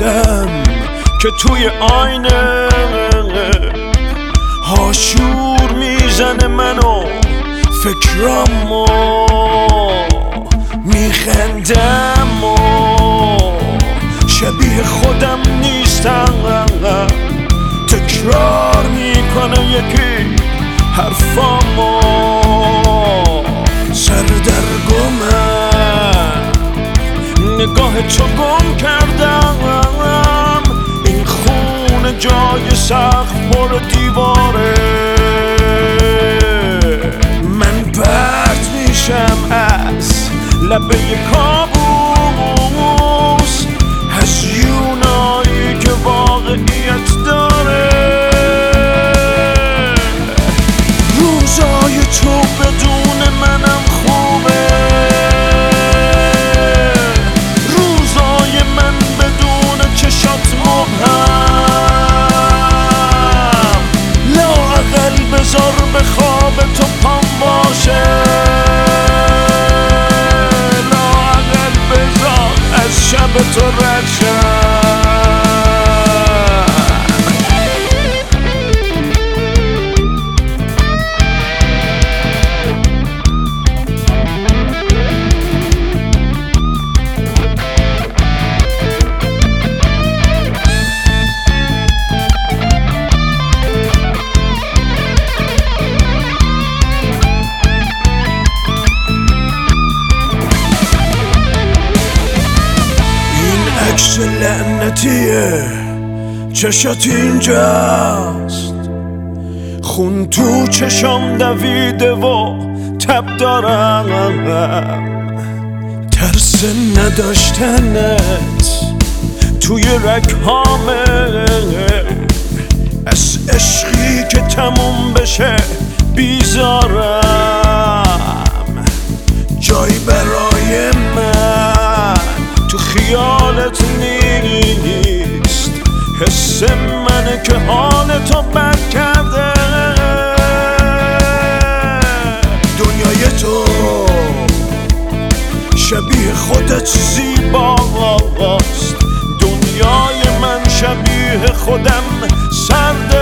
دیدم که توی آینه هاشور میزنه منو فکرامو میخندم و شبیه خودم نیستم تکرار میکنه یکی حرفامو سردرگمم نگاه تو گم کردم این خونه جای سقف پر دیواره من پرت میشم از لبه کابوس هزیونایی که واقعیت داره روزای تو بدون منم خوبه روزای من بدون چشات مبهم لااقل بذار به خواب تو پام باشه لااقل بذار از شب تو رد شم عکس لعنتیه چشات اینجاست خون تو چشام دویده و تب دارم ترس نداشتنت توی رگهامه از عشقی که تموم بشه بیزارم جایی برای من تو خیالت نیست حس منه که حالتو بد کرده دنیای تو شبیه خودت زیباست دنیای من شبیه خودم سرده